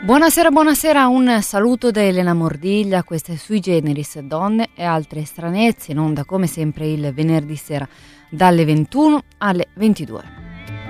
Buonasera, buonasera, un saluto da Elena Mordiglia, queste Sui Generis, donne e altre stranezze, in onda come sempre il venerdì sera dalle 21 alle 22.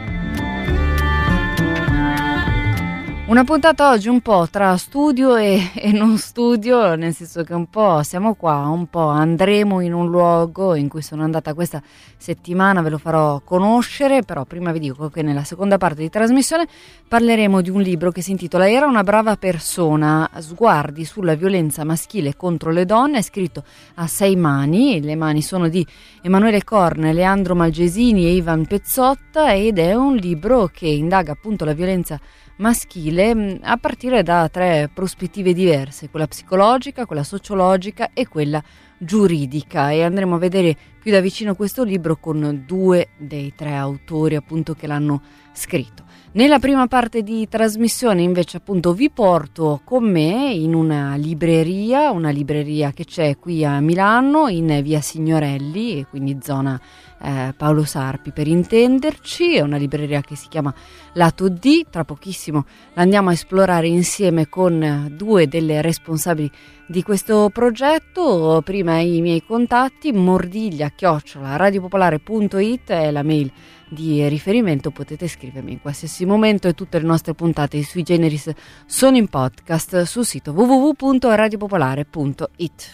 Una puntata oggi un po' tra studio e non studio, nel senso che un po' siamo qua, un po' andremo in un luogo in cui sono andata questa settimana, ve lo farò conoscere, però prima vi dico che nella seconda parte di trasmissione parleremo di un libro che si intitola Era una brava persona, sguardi sulla violenza maschile contro le donne, scritto a 6 mani, le mani sono di Emanuele Corne, Leandro Malgesini e Ivan Pezzotta, ed è un libro che indaga appunto la violenza maschile a partire da 3 prospettive diverse, quella psicologica, quella sociologica e quella giuridica, e andremo a vedere più da vicino questo libro con 2 dei 3 autori appunto che l'hanno scritto. Nella prima parte di trasmissione invece appunto vi porto con me in una libreria che c'è qui a Milano in via Signorelli, e quindi zona Paolo Sarpi per intenderci. È una libreria che si chiama Lato D, tra pochissimo l'andiamo a esplorare insieme con 2 delle responsabili di questo progetto. Prima i miei contatti: mordiglia@radiopopolare.it è la mail di riferimento, potete scrivermi in qualsiasi momento, e tutte le nostre puntate Sui Generis sono in podcast sul sito www.radiopopolare.it.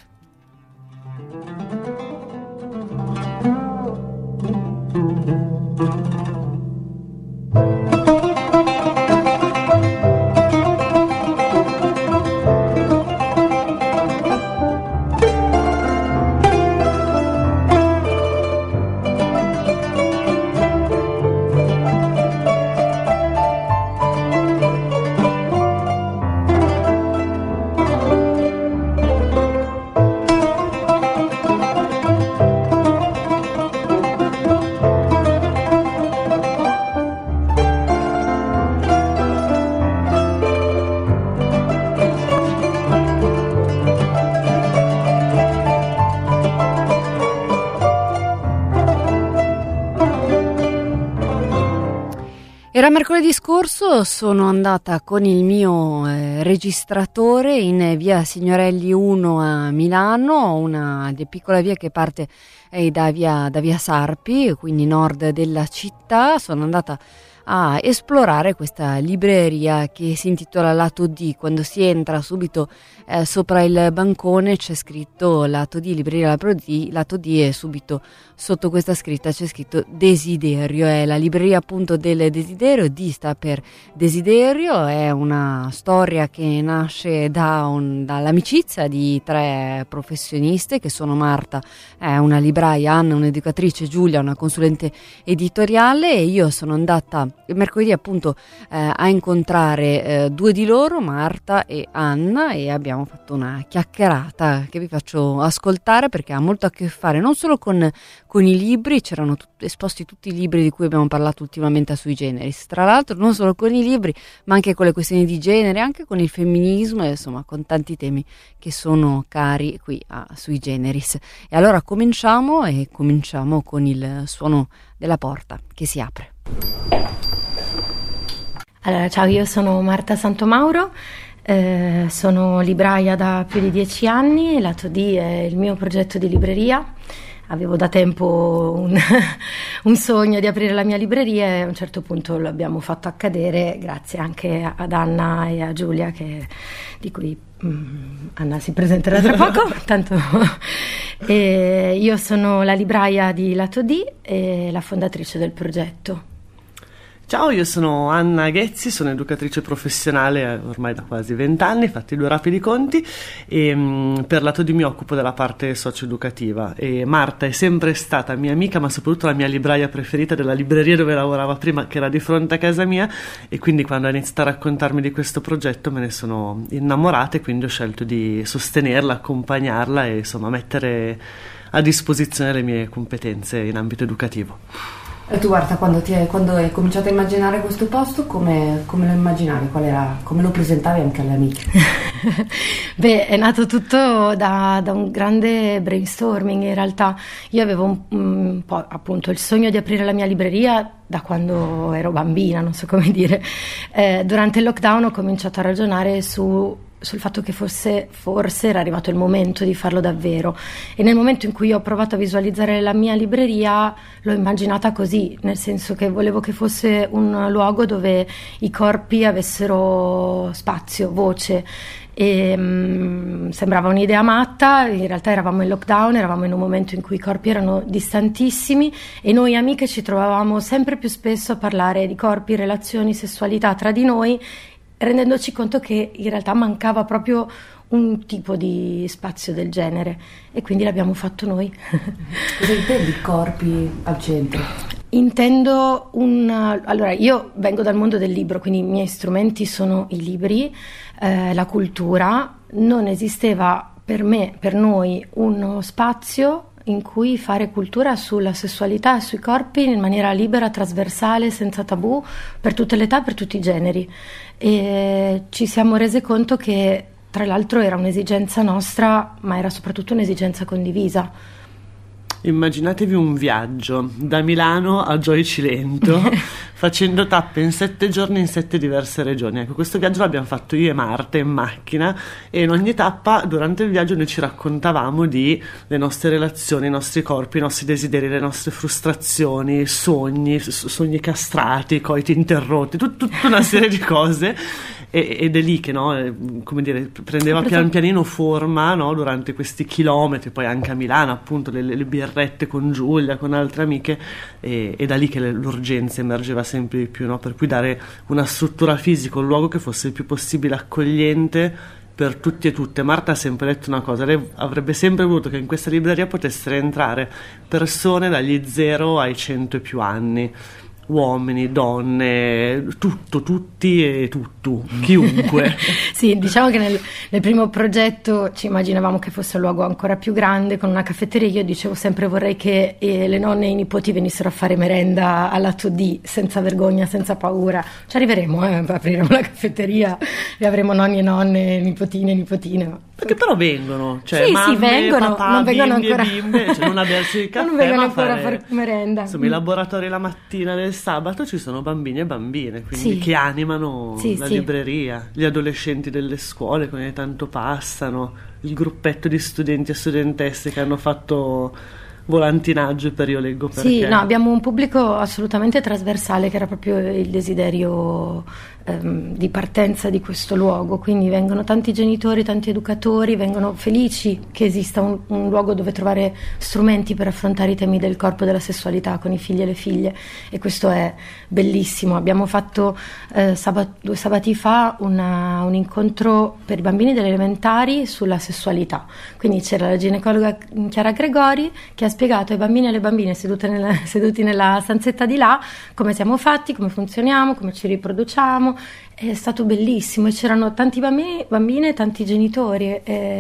Era mercoledì scorso, sono andata con il mio registratore in via Signorelli 1 a Milano, una piccola via che parte da via Sarpi, quindi nord della città. Sono andata a esplorare questa libreria che si intitola Lato D. Quando si entra subito sopra il bancone c'è scritto Lato D, libreria Lato D, e subito sotto questa scritta c'è scritto Desiderio. È la libreria appunto del desiderio, D sta per desiderio. È una storia che nasce dall'amicizia di 3 professioniste che sono Marta, una libraia, Anna un'educatrice, Giulia una consulente editoriale, e io sono andata mercoledì appunto a incontrare 2 di loro, Marta e Anna, e abbiamo fatto una chiacchierata che vi faccio ascoltare perché ha molto a che fare non solo con i libri. C'erano esposti tutti i libri di cui abbiamo parlato ultimamente a Sui Generis, tra l'altro non solo con i libri ma anche con le questioni di genere, anche con il femminismo, e insomma con tanti temi che sono cari qui a Sui Generis. E allora cominciamo con il suono della porta che si apre. Allora, ciao, io sono Marta Santomauro, sono libraia da più di 10 anni, Lato D è il mio progetto di libreria. Avevo da tempo un sogno di aprire la mia libreria, e a un certo punto lo abbiamo fatto accadere grazie anche ad Anna e a Giulia, di cui Anna si presenterà tra poco. Tanto io sono la libraia di Lato D e la fondatrice del progetto. Ciao, io sono Anna Ghezzi, sono educatrice professionale ormai da quasi 20 anni, fatti 2 rapidi conti, e per Lato D mi occupo della parte socio-educativa. E Marta è sempre stata mia amica, ma soprattutto la mia libraia preferita della libreria dove lavorava prima, che era di fronte a casa mia, e quindi quando ha iniziato a raccontarmi di questo progetto me ne sono innamorata, e quindi ho scelto di sostenerla, accompagnarla e insomma mettere a disposizione le mie competenze in ambito educativo. E tu, Marta, quando hai cominciato a immaginare questo posto, come lo immaginavi? Come lo presentavi anche alle amiche? Beh, è nato tutto da un grande brainstorming in realtà. Io avevo un po' appunto il sogno di aprire la mia libreria da quando ero bambina, non so come dire. Durante il lockdown ho cominciato a ragionare sul fatto che forse era arrivato il momento di farlo davvero, e nel momento in cui ho provato a visualizzare la mia libreria l'ho immaginata così, nel senso che volevo che fosse un luogo dove i corpi avessero spazio, voce, e sembrava un'idea matta. In realtà eravamo in lockdown, eravamo in un momento in cui i corpi erano distantissimi e noi amiche ci trovavamo sempre più spesso a parlare di corpi, relazioni, sessualità tra di noi, rendendoci conto che in realtà mancava proprio un tipo di spazio del genere, e quindi l'abbiamo fatto noi. Cosa intendi corpi al centro? Intendo allora, io vengo dal mondo del libro, quindi i miei strumenti sono i libri, la cultura. Non esisteva per noi uno spazio in cui fare cultura sulla sessualità e sui corpi in maniera libera, trasversale, senza tabù, per tutte le età, per tutti i generi. E ci siamo rese conto che, tra l'altro, era un'esigenza nostra, ma era soprattutto un'esigenza condivisa. Immaginatevi un viaggio da Milano a Gioia Cilento, facendo tappe in 7 giorni in 7 diverse regioni. Ecco, questo viaggio l'abbiamo fatto io e Marta in macchina, e in ogni tappa durante il viaggio noi ci raccontavamo di le nostre relazioni, i nostri corpi, i nostri desideri, le nostre frustrazioni, sogni castrati, coiti interrotti, tutta una serie di cose. Ed è lì che, no, come dire, prendeva pian pianino forma, no, durante questi chilometri, poi anche a Milano, appunto, le birrette con Giulia, con altre amiche, e da lì che l'urgenza emergeva sempre di più, no? Per cui dare una struttura fisica, un luogo che fosse il più possibile accogliente per tutti e tutte. Marta ha sempre detto una cosa: lei avrebbe sempre voluto che in questa libreria potessero entrare persone dagli 0 ai 100 e più anni, uomini, donne, tutti e tutto, chiunque. Sì, diciamo che nel primo progetto ci immaginavamo che fosse un luogo ancora più grande, con una caffetteria. Io dicevo sempre: vorrei che le nonne e i nipoti venissero a fare merenda al lato D, senza vergogna, senza paura. Ci arriveremo, apriremo la caffetteria e avremo nonni e nonne, nipotine e nipotine. Perché però vengono, cioè sì, mamme, vengono, papà, non vengono bimbi ancora e bimbe, cioè non a bersi il caffè, non vengono ma ancora a fare merenda. Insomma, i laboratori la mattina del sabato ci sono bambini e bambine, quindi sì, che animano la sì. libreria, gli adolescenti delle scuole che ogni tanto passano, il gruppetto di studenti e studentesse che hanno fatto volantinaggio per Io Leggo Perché. Sì, no, abbiamo un pubblico assolutamente trasversale, che era proprio il desiderio di partenza di questo luogo. Quindi vengono tanti genitori, tanti educatori, vengono felici che esista un luogo dove trovare strumenti per affrontare i temi del corpo e della sessualità con i figli e le figlie, e questo è bellissimo. Abbiamo fatto 2 sabati fa un incontro per i bambini delle elementari sulla sessualità, quindi c'era la ginecologa Chiara Gregori che ha spiegato ai bambini e alle bambine seduti nella stanzetta di là come siamo fatti, come funzioniamo, come ci riproduciamo. È stato bellissimo, e c'erano tanti bambini, bambine e tanti genitori.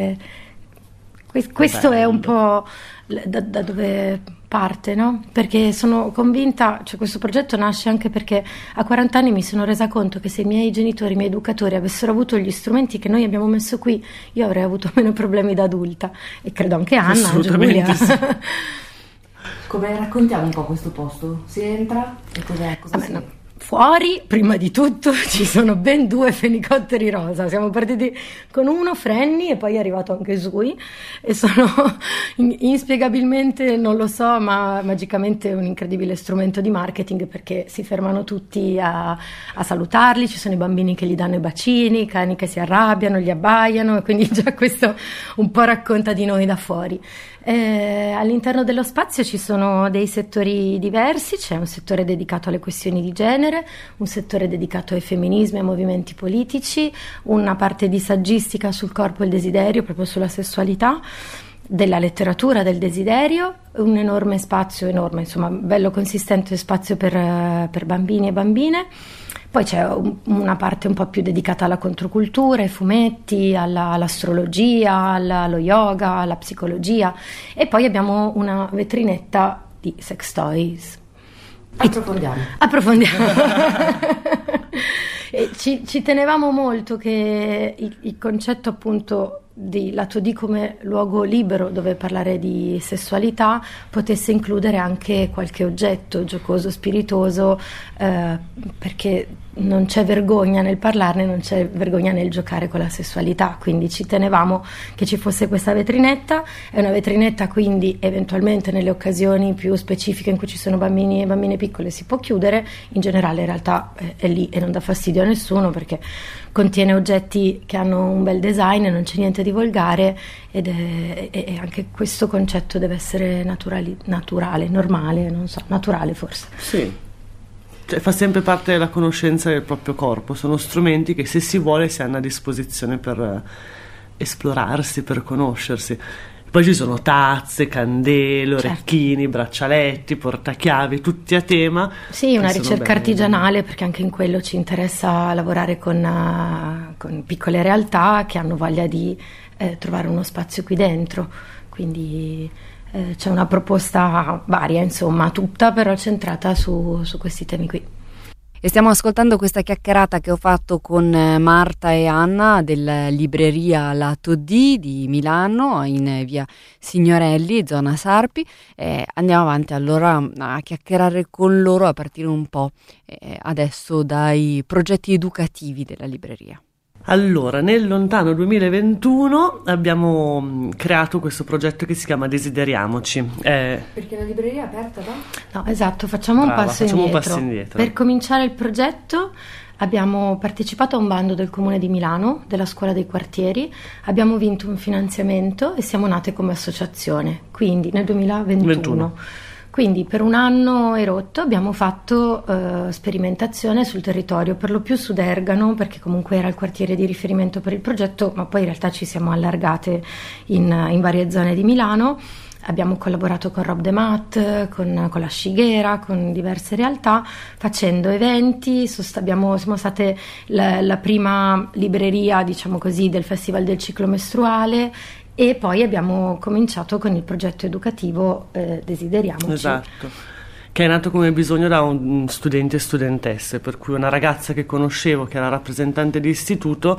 Questo è un po' da dove parte, no? Perché sono convinta, cioè questo progetto nasce anche perché a 40 anni mi sono resa conto che se i miei genitori, i miei educatori avessero avuto gli strumenti che noi abbiamo messo qui, io avrei avuto meno problemi da adulta, e credo anche Anna, assolutamente Giulia. sì. Come raccontiamo un po' questo posto? Si entra e cosa si... No. Fuori, prima di tutto, ci sono ben 2 fenicotteri rosa. Siamo partiti con uno, Frenny, e poi è arrivato anche Sui, e sono inspiegabilmente, non lo so, ma magicamente un incredibile strumento di marketing, perché si fermano tutti a salutarli. Ci sono i bambini che gli danno i bacini, i cani che si arrabbiano, gli abbaiano, e quindi già questo un po' racconta di noi da fuori. All'interno dello spazio ci sono dei settori diversi. C'è un settore dedicato alle questioni di genere, un settore dedicato ai femminismi e ai movimenti politici, una parte di saggistica sul corpo e il desiderio, proprio sulla sessualità, della letteratura del desiderio, un enorme spazio, insomma bello consistente spazio per bambini e bambine. Poi c'è una parte un po' più dedicata alla controcultura, ai fumetti, all'astrologia, allo yoga, alla psicologia, e poi abbiamo una vetrinetta di sex toys. Approfondiamo. E ci tenevamo molto che il concetto appunto di lato D come luogo libero dove parlare di sessualità potesse includere anche qualche oggetto giocoso, spiritoso, perché non c'è vergogna nel parlarne, non c'è vergogna nel giocare con la sessualità, quindi ci tenevamo che ci fosse questa vetrinetta. È una vetrinetta, quindi eventualmente nelle occasioni più specifiche in cui ci sono bambini e bambine piccole si può chiudere, in generale in realtà è lì e non dà fastidio a nessuno perché contiene oggetti che hanno un bel design e non c'è niente di volgare, e anche questo concetto deve essere naturale, normale, non so, naturale forse. Sì. Cioè, fa sempre parte della conoscenza del proprio corpo, sono strumenti che se si vuole si hanno a disposizione per esplorarsi, per conoscersi. Poi ci sono tazze, candele, orecchini, braccialetti, portachiavi, tutti a tema. Sì, una ricerca artigianale, perché anche in quello ci interessa lavorare con piccole realtà che hanno voglia di trovare uno spazio qui dentro, quindi c'è una proposta varia, insomma, tutta però centrata su questi temi qui. E stiamo ascoltando questa chiacchierata che ho fatto con Marta e Anna della libreria Lato D di Milano, in via Signorelli, zona Sarpi. Andiamo avanti allora a chiacchierare con loro a partire un po' adesso dai progetti educativi della libreria. Allora, nel lontano 2021 abbiamo creato questo progetto che si chiama Desideriamoci. Perché la libreria è aperta da? No, esatto, facciamo un passo indietro. Per cominciare il progetto abbiamo partecipato a un bando del Comune di Milano, della Scuola dei Quartieri, abbiamo vinto un finanziamento e siamo nate come associazione, quindi nel 2021. Quindi per un anno e rotto abbiamo fatto sperimentazione sul territorio, per lo più su Dergano, perché comunque era il quartiere di riferimento per il progetto, ma poi in realtà ci siamo allargate in varie zone di Milano. Abbiamo collaborato con Rob de Mat, con la Scighera, con diverse realtà, facendo eventi. Siamo state la prima libreria, diciamo così, del Festival del Ciclo Mestruale. E poi abbiamo cominciato con il progetto educativo Desideriamoci. Esatto, che è nato come bisogno da un studenti e studentesse, per cui una ragazza che conoscevo, che era rappresentante di istituto,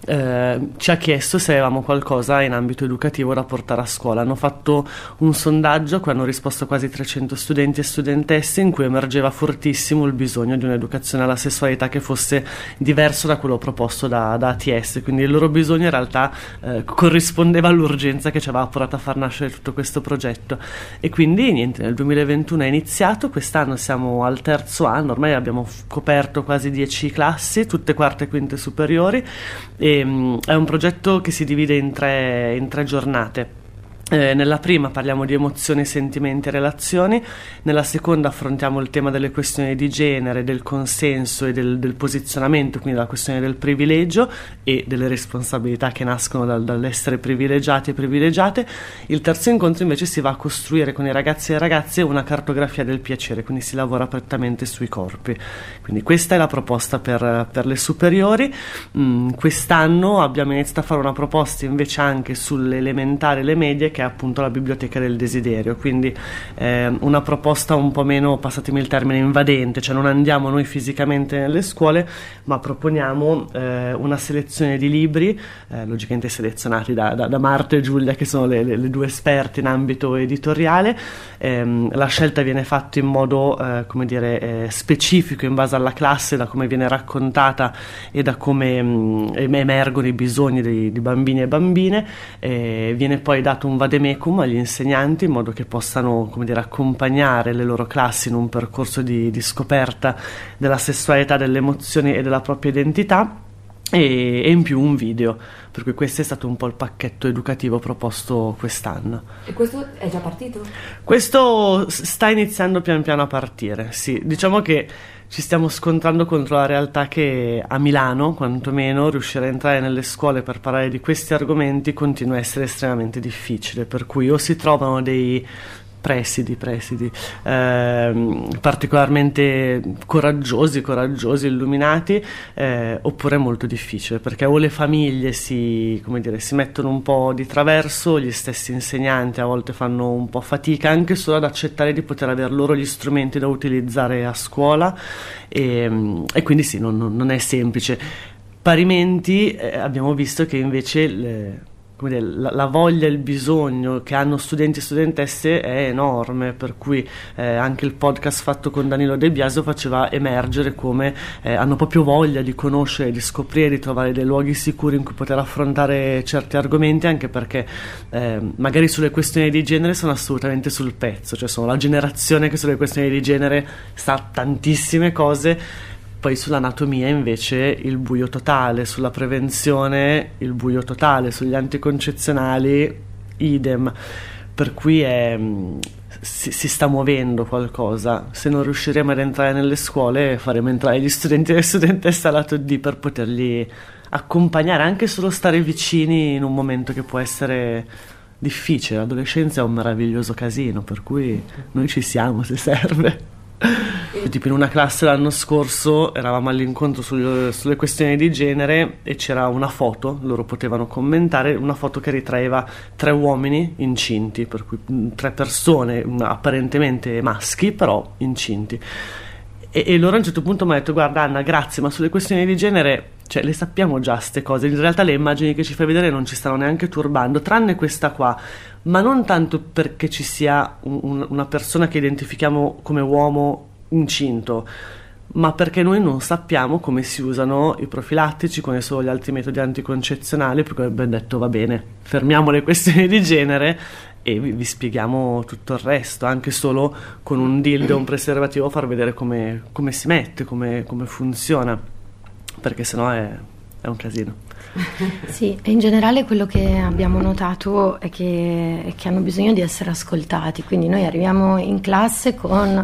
ci ha chiesto se avevamo qualcosa in ambito educativo da portare a scuola. Hanno fatto un sondaggio a cui hanno risposto quasi 300 studenti e studentesse, in cui emergeva fortissimo il bisogno di un'educazione alla sessualità che fosse diverso da quello proposto da ATS, quindi il loro bisogno in realtà corrispondeva all'urgenza che ci aveva portato a far nascere tutto questo progetto. E quindi niente, nel 2021 è iniziato. Quest'anno siamo al terzo anno, ormai abbiamo coperto quasi 10 classi, tutte quarte e quinte superiori, e è un progetto che si divide in tre giornate. Nella prima parliamo di emozioni, sentimenti e relazioni, nella seconda affrontiamo il tema delle questioni di genere, del consenso e del posizionamento, quindi la questione del privilegio e delle responsabilità che nascono dall'essere privilegiati e privilegiate. Il terzo incontro invece si va a costruire con i ragazzi e le ragazze una cartografia del piacere, quindi si lavora prettamente sui corpi. Quindi questa è la proposta per le superiori. Quest'anno abbiamo iniziato a fare una proposta invece anche sulle elementari e le medie, che è appunto la biblioteca del desiderio, quindi una proposta un po' meno, passatemi il termine, invadente, cioè non andiamo noi fisicamente nelle scuole, ma proponiamo una selezione di libri, logicamente selezionati da Marta e Giulia, che sono le due esperte in ambito editoriale. La scelta viene fatta in modo specifico in base alla classe, da come viene raccontata e da come emergono i bisogni di bambini e bambine. Viene poi dato un vademecum agli insegnanti in modo che possano, accompagnare le loro classi in un percorso di scoperta della sessualità, delle emozioni e della propria identità, e in più un video, per cui questo è stato un po' il pacchetto educativo proposto quest'anno. E questo è già partito? Questo sta iniziando pian piano a partire, sì. Diciamo che ci stiamo scontrando contro la realtà che a Milano, quantomeno, riuscire a entrare nelle scuole per parlare di questi argomenti continua a essere estremamente difficile, per cui o si trovano dei presidi, particolarmente coraggiosi, illuminati, oppure molto difficile, perché o le famiglie si mettono un po' di traverso, gli stessi insegnanti a volte fanno un po' fatica anche solo ad accettare di poter avere loro gli strumenti da utilizzare a scuola, e quindi sì, non è semplice. Parimenti abbiamo visto che invece la voglia e il bisogno che hanno studenti e studentesse è enorme, per cui anche il podcast fatto con Danilo De Biasio faceva emergere come hanno proprio voglia di conoscere, di scoprire, di trovare dei luoghi sicuri in cui poter affrontare certi argomenti, anche perché magari sulle questioni di genere sono assolutamente sul pezzo, cioè sono la generazione che sulle questioni di genere sa tantissime cose. Poi sull'anatomia invece il buio totale, sulla prevenzione il buio totale, sugli anticoncezionali idem, per cui si sta muovendo qualcosa. Se non riusciremo ad entrare nelle scuole, faremo entrare gli studenti e le studentesse a lato D per poterli accompagnare, anche solo stare vicini in un momento che può essere difficile. L'adolescenza è un meraviglioso casino, per cui noi ci siamo se serve. Tipo in una classe l'anno scorso eravamo all'incontro sulle questioni di genere e c'era una foto, loro potevano commentare, una foto che ritraeva 3 uomini incinti, per cui 3 persone apparentemente maschi però incinti, e loro a un certo punto mi hanno detto: guarda Anna, grazie, ma sulle questioni di genere, cioè, le sappiamo già ste cose, in realtà le immagini che ci fai vedere non ci stanno neanche turbando, tranne questa qua, ma non tanto perché ci sia una persona che identifichiamo come uomo incinto, ma perché noi non sappiamo come si usano i profilattici, quali sono gli altri metodi anticoncezionali, per cui abbiamo detto: va bene, fermiamo le questioni di genere e vi spieghiamo tutto il resto, anche solo con un dildo e un preservativo far vedere come si mette, come funziona, perché sennò è un casino. Sì, e in generale quello che abbiamo notato è che hanno bisogno di essere ascoltati, quindi noi arriviamo in classe con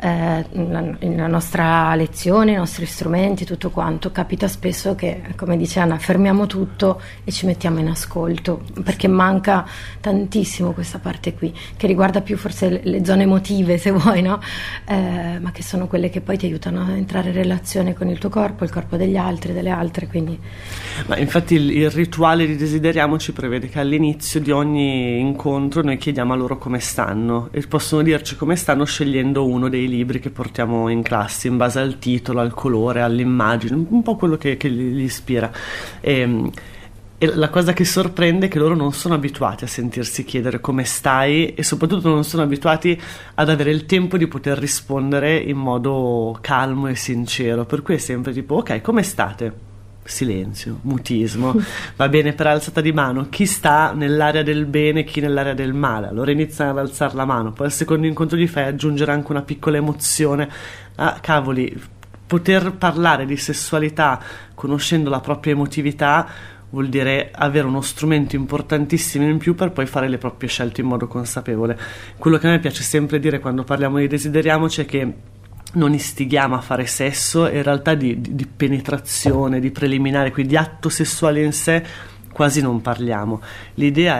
la nostra lezione, i nostri strumenti, tutto quanto. Capita spesso che, come dice Anna, fermiamo tutto e ci mettiamo in ascolto, perché manca tantissimo questa parte qui, che riguarda più forse le zone emotive, se vuoi, no? Ma che sono quelle che poi ti aiutano a entrare in relazione con il tuo corpo, il corpo degli altri, delle altre, quindi... Ma infatti il rituale di Desideriamo ci prevede che all'inizio di ogni incontro noi chiediamo a loro come stanno, e possono dirci come stanno scegliendo uno dei libri che portiamo in classe in base al titolo, al colore, all'immagine, un po' quello che li ispira. E la cosa che sorprende è che loro non sono abituati a sentirsi chiedere come stai, e soprattutto non sono abituati ad avere il tempo di poter rispondere in modo calmo e sincero, per cui è sempre tipo: ok, come state? Silenzio, mutismo. Va bene, per alzata di mano, chi sta nell'area del bene, chi nell'area del male. Allora iniziano ad alzare la mano, poi al secondo incontro gli fai aggiungere anche una piccola emozione. Ah, cavoli, poter parlare di sessualità conoscendo la propria emotività vuol dire avere uno strumento importantissimo in più per poi fare le proprie scelte in modo consapevole. Quello che a me piace sempre dire quando parliamo di Desideriamoci è che non istighiamo a fare sesso, in realtà di penetrazione, di preliminare, quindi di atto sessuale in sé quasi non parliamo. L'idea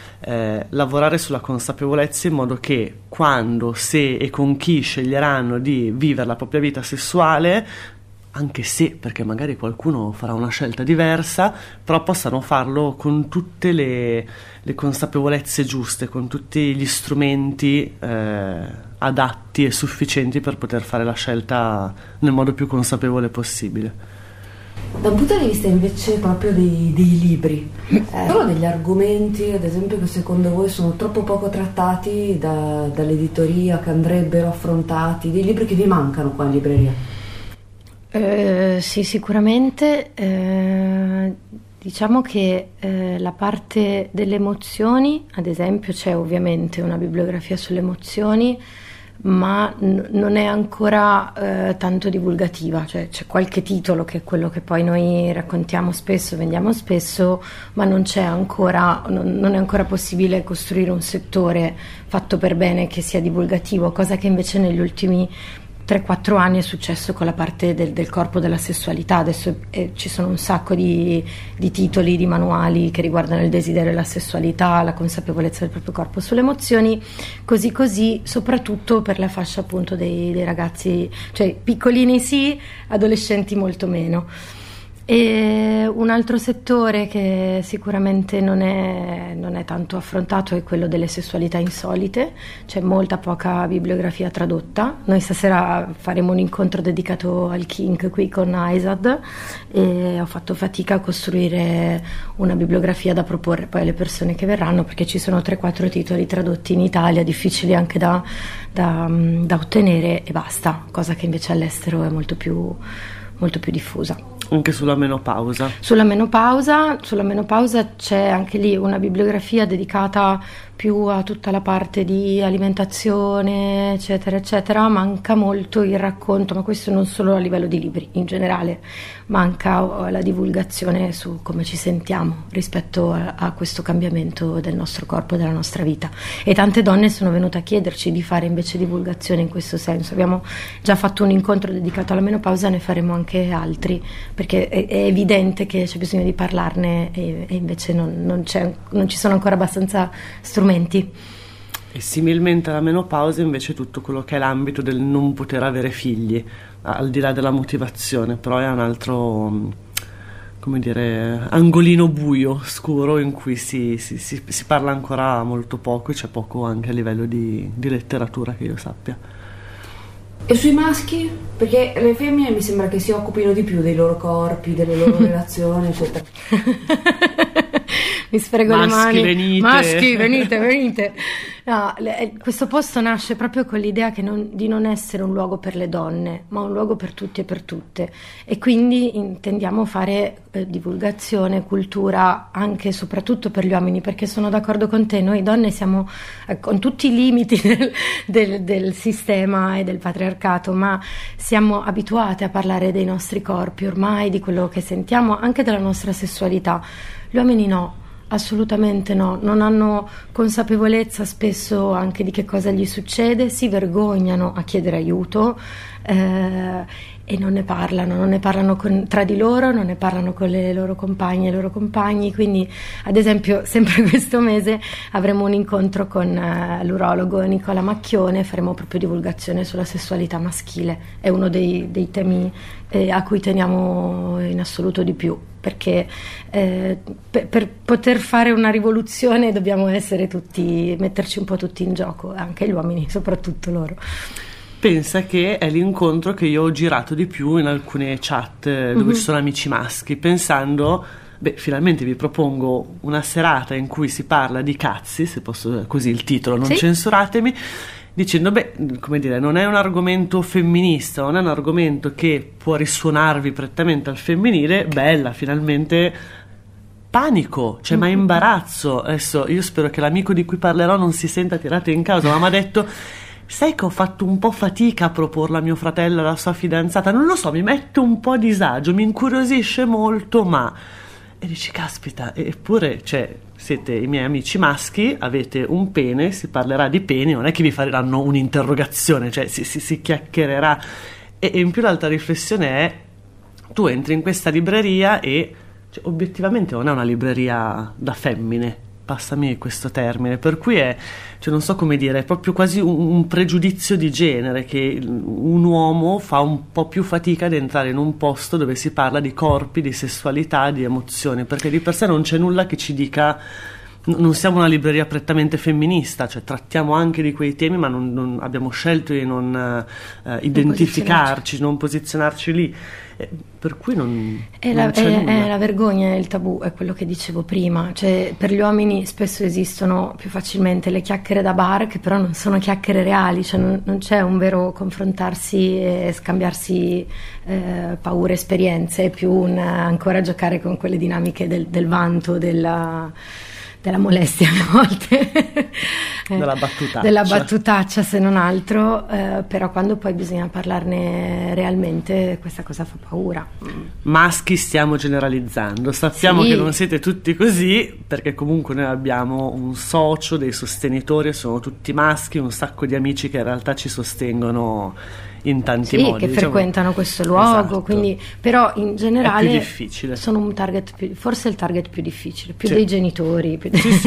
è lavorare sulla consapevolezza in modo che quando, se e con chi sceglieranno di vivere la propria vita sessuale, anche se, perché magari qualcuno farà una scelta diversa, però possano farlo con tutte le consapevolezze giuste, con tutti gli strumenti adatti e sufficienti per poter fare la scelta nel modo più consapevole possibile. Da un punto di vista invece proprio dei libri, sono degli argomenti, ad esempio, che secondo voi sono troppo poco trattati dall'editoria, che andrebbero affrontati, dei libri che vi mancano qua in libreria? Sì, sicuramente. Diciamo che la parte delle emozioni, ad esempio, c'è ovviamente una bibliografia sulle emozioni, ma non è ancora tanto divulgativa, cioè c'è qualche titolo che è quello che poi noi raccontiamo spesso, vendiamo spesso, ma non è ancora possibile costruire un settore fatto per bene che sia divulgativo, cosa che invece negli ultimi 3-4 anni è successo con la parte del corpo, della sessualità. Adesso ci sono un sacco di titoli, di manuali che riguardano il desiderio e la sessualità, la consapevolezza del proprio corpo, sulle emozioni, così, soprattutto per la fascia appunto dei ragazzi, cioè piccolini sì, adolescenti molto meno. E un altro settore che sicuramente non è tanto affrontato è quello delle sessualità insolite. C'è molta poca bibliografia tradotta. Noi stasera faremo un incontro dedicato al kink qui con Aizad e ho fatto fatica a costruire una bibliografia da proporre poi alle persone che verranno, perché ci sono 3-4 titoli tradotti in Italia, difficili anche da ottenere, e basta, cosa che invece all'estero è molto più diffusa. Anche sulla menopausa. Sulla menopausa c'è anche lì una bibliografia dedicata più a tutta la parte di alimentazione, eccetera, eccetera. Manca molto il racconto, ma questo non solo a livello di libri, in generale. Manca la divulgazione su come ci sentiamo rispetto a questo cambiamento del nostro corpo, della nostra vita. E tante donne sono venute a chiederci di fare invece divulgazione in questo senso. Abbiamo già fatto un incontro dedicato alla menopausa, ne faremo anche altri, perché è evidente che c'è bisogno di parlarne e invece non ci sono ancora abbastanza strumenti. E similmente alla menopausa invece tutto quello che è l'ambito del non poter avere figli, al di là della motivazione, però è un altro, come dire, angolino buio, scuro, in cui si parla ancora molto poco, e c'è poco anche a livello di letteratura che io sappia. E sui maschi? Perché le femmine mi sembra che si occupino di più dei loro corpi, delle loro relazioni, eccetera. Mi sfrego le mani. Venite. Maschi, venite. No, questo posto nasce proprio con l'idea di non essere un luogo per le donne, ma un luogo per tutti e per tutte. E quindi intendiamo fare divulgazione, cultura, anche e soprattutto per gli uomini, perché sono d'accordo con te, noi donne siamo con tutti i limiti del sistema e del patriarcato, ma siamo abituate a parlare dei nostri corpi ormai, di quello che sentiamo, anche della nostra sessualità. Gli uomini no. Assolutamente no, non hanno consapevolezza spesso anche di che cosa gli succede, si vergognano a chiedere aiuto e non ne parlano tra di loro, non ne parlano con le loro compagne e i loro compagni. Quindi, ad esempio, sempre questo mese avremo un incontro con l'urologo Nicola Macchione, faremo proprio divulgazione sulla sessualità maschile. È uno dei temi a cui teniamo in assoluto di più, perché per poter fare una rivoluzione dobbiamo metterci un po' tutti in gioco, anche gli uomini, soprattutto loro. Pensa che è l'incontro che io ho girato di più in alcune chat dove ci sono amici maschi, pensando, finalmente vi propongo una serata in cui si parla di cazzi, se posso così il titolo, non censuratemi, dicendo, come dire, non è un argomento femminista, non è un argomento che può risuonarvi prettamente al femminile, bella, finalmente panico, ma imbarazzo. Adesso io spero che l'amico di cui parlerò non si senta tirato in causa, ma mi ha detto: sai che ho fatto un po' fatica a proporla a mio fratello, alla sua fidanzata, non lo so, mi mette un po' a disagio, mi incuriosisce molto, ma... E dici, caspita, eppure, siete i miei amici maschi, avete un pene, si parlerà di peni, non è che vi faranno un'interrogazione, si chiacchiererà. E in più l'altra riflessione è, tu entri in questa libreria e obiettivamente non è una libreria da femmine, passami questo termine, per cui è, non so come dire, è proprio quasi un pregiudizio di genere, che un uomo fa un po' più fatica ad entrare in un posto dove si parla di corpi, di sessualità, di emozioni, perché di per sé non c'è nulla che ci dica, non siamo una libreria prettamente femminista, trattiamo anche di quei temi, ma non abbiamo scelto di non identificarci, non posizionarci lì. Per cui non c'è nulla. È la vergogna e il tabù, è quello che dicevo prima. Per gli uomini spesso esistono più facilmente le chiacchiere da bar, che però non sono chiacchiere reali, non c'è un vero confrontarsi e scambiarsi paure, esperienze, è più ancora giocare con quelle dinamiche del vanto, della molestia a volte, della battutaccia se non altro, però quando poi bisogna parlarne realmente questa cosa fa paura. Maschi, stiamo generalizzando, sappiamo che non siete tutti così, perché comunque noi abbiamo un socio, dei sostenitori, sono tutti maschi, un sacco di amici che in realtà ci sostengono in tanti sì, modi. Che frequentano questo luogo, esatto. Quindi, però in generale è più difficile. Sono un target forse il target più difficile, più sì. dei genitori. Sì.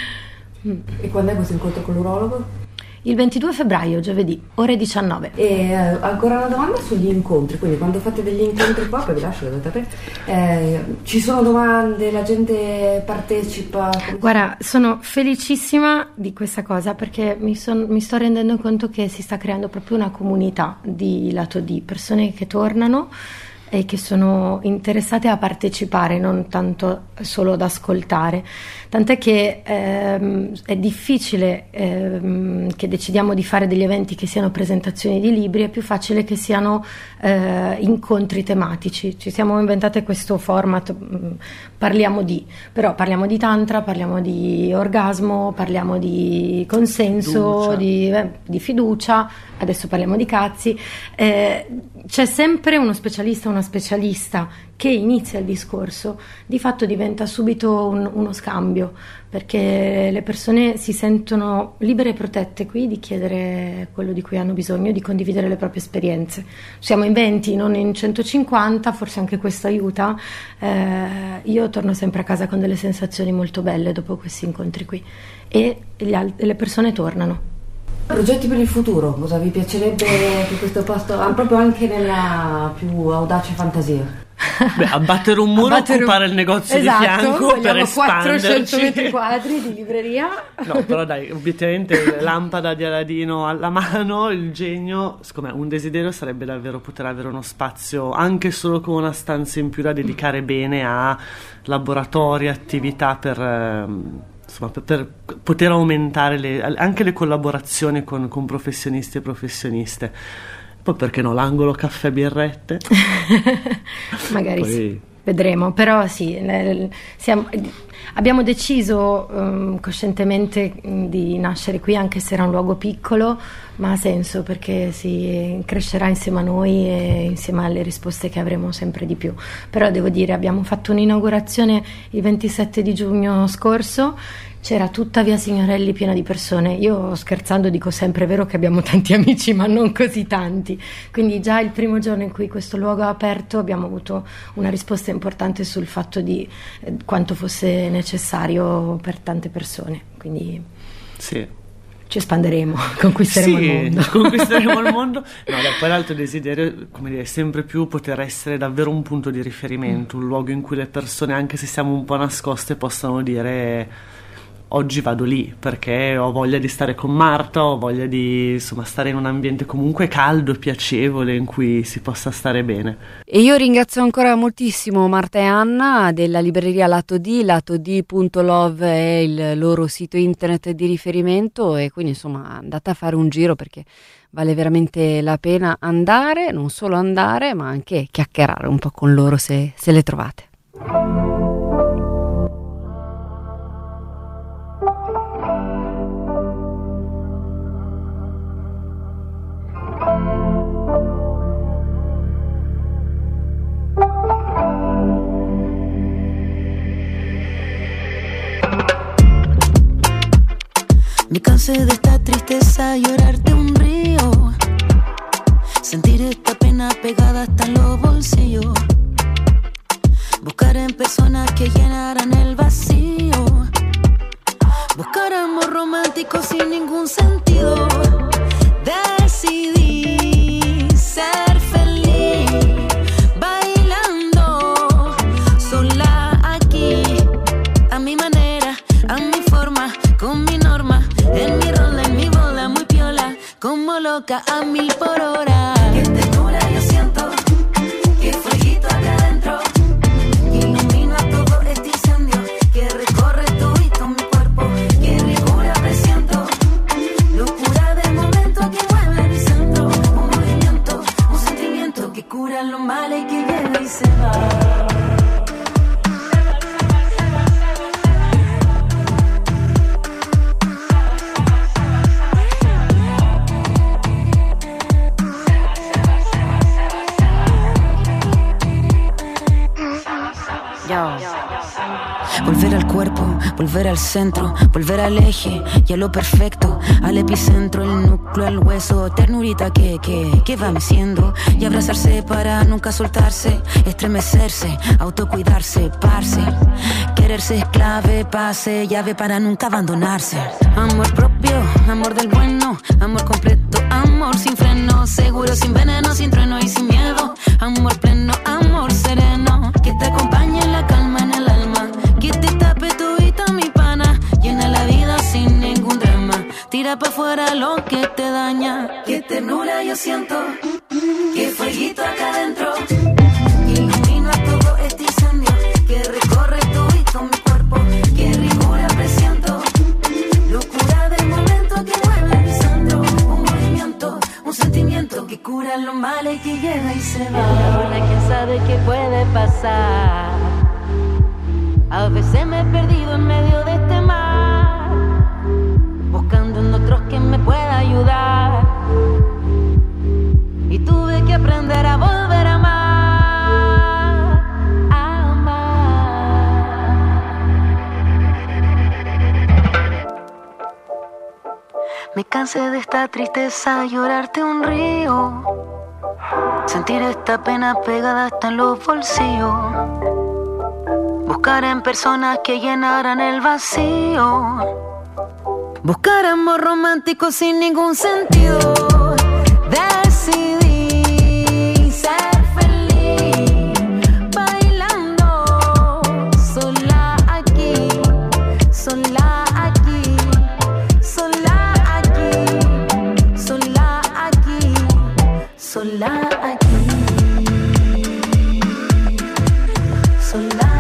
E quando è questo incontro con l'urologo? Il 22 febbraio, giovedì, ore 19. E ancora una domanda sugli incontri, quindi quando fate degli incontri qua, poi vi lascio, dovete aprire, ci sono domande, la gente partecipa? Guarda, sono felicissima di questa cosa perché mi sto rendendo conto che si sta creando proprio una comunità di lato D, persone che tornano e che sono interessate a partecipare, non tanto solo ad ascoltare. Tant'è che è difficile che decidiamo di fare degli eventi che siano presentazioni di libri, è più facile che siano incontri tematici. Ci siamo inventate questo format, parliamo di tantra, parliamo di orgasmo, parliamo di consenso, di fiducia, adesso parliamo di cazzi. C'è sempre uno specialista, una specialista che inizia il discorso, di fatto diventa subito uno scambio, perché le persone si sentono libere e protette qui di chiedere quello di cui hanno bisogno, di condividere le proprie esperienze. Siamo in 20, non in 150, forse anche questo aiuta. Io torno sempre a casa con delle sensazioni molto belle dopo questi incontri qui e le persone tornano. Progetti per il futuro, cosa vi piacerebbe che questo posto, proprio anche nella più audace fantasia? Beh, abbattere un muro, occupare il negozio esatto, di fianco per espanderci. 400 metri quadri di libreria. No, però dai, obiettivamente lampada di Aladino alla mano, il genio, secondo me un desiderio sarebbe davvero poter avere uno spazio, anche solo con una stanza in più da dedicare bene a laboratori, attività per poter aumentare anche le collaborazioni con professionisti e professioniste. Poi perché no, l'angolo caffè birrette? Magari poi... sì, vedremo, però sì, abbiamo deciso coscientemente di nascere qui, anche se era un luogo piccolo, ma ha senso perché si crescerà insieme a noi e insieme alle risposte che avremo sempre di più. Però devo dire, abbiamo fatto un'inaugurazione il 27 di giugno scorso, c'era tutta via Signorelli piena di persone. Io scherzando dico sempre, è vero che abbiamo tanti amici ma non così tanti, quindi già il primo giorno in cui questo luogo è aperto abbiamo avuto una risposta importante sul fatto di quanto fosse necessario per tante persone, quindi sì, ci espanderemo, conquisteremo il mondo. Conquisteremo il mondo. No, poi l'altro desiderio, come dire, sempre più poter essere davvero un punto di riferimento, un luogo in cui le persone, anche se siamo un po' nascoste, possano dire oggi vado lì perché ho voglia di stare con Marta, ho voglia di stare in un ambiente comunque caldo e piacevole in cui si possa stare bene. E io ringrazio ancora moltissimo Marta e Anna della libreria Lato D, latod.love è il loro sito internet di riferimento, e quindi andate a fare un giro perché vale veramente la pena andare, non solo andare ma anche chiacchierare un po' con loro se le trovate. Me cansé de esta tristeza, llorarte un río, sentir esta pena pegada hasta en los bolsillos, buscar en personas que llenaran el vacío, buscar amor romántico sin ningún sentido. Decidí ser feliz, bailando sola aquí, a mi manera, a mi forma, con mi norma. En mi rol, en mi bola, muy piola, como loca a 1000 por hora. Que ternura yo siento, que fueguito acá adentro, ilumina todo este incendio, que recorre todito mi cuerpo, que ricura presiento, locura del momento que mueve mi centro, un movimiento, un sentimiento que cura lo malo y que llega y se va. al cuerpo, volver al centro, volver al eje y a lo perfecto, al epicentro, el núcleo, al hueso, ternurita que va meciendo y abrazarse para nunca soltarse, estremecerse, autocuidarse, parce, quererse es clave, pase, llave para nunca abandonarse. Amor propio, amor del bueno, amor completo, amor sin freno, seguro, sin veneno, sin trueno y sin miedo, amor pleno, amor sereno, que te acompañe en la calma, en el alma, que te tape todita mi pana, llena la vida sin ningún drama, tira pa' fuera lo que te daña, que ternura yo siento, que fueguito acá adentro, que ilumina todo este incendio, que recorre todito mi cuerpo, que rigura presiento, locura del momento que mueve mi centro, un movimiento, un sentimiento que cura los males y que llega y se va. Ahora quién sabe qué puede pasar. A veces me he perdido en medio de este mar, buscando en otros que me pueda ayudar. Y tuve que aprender a volver a amar, a amar. Me cansé de esta tristeza, llorarte un río, sentir esta pena pegada hasta en los bolsillos, buscar en personas que llenaran el vacío, buscar amor romántico sin ningún sentido. Decidí ser feliz bailando sola aquí, sola aquí, sola aquí, sola aquí, sola aquí, sola.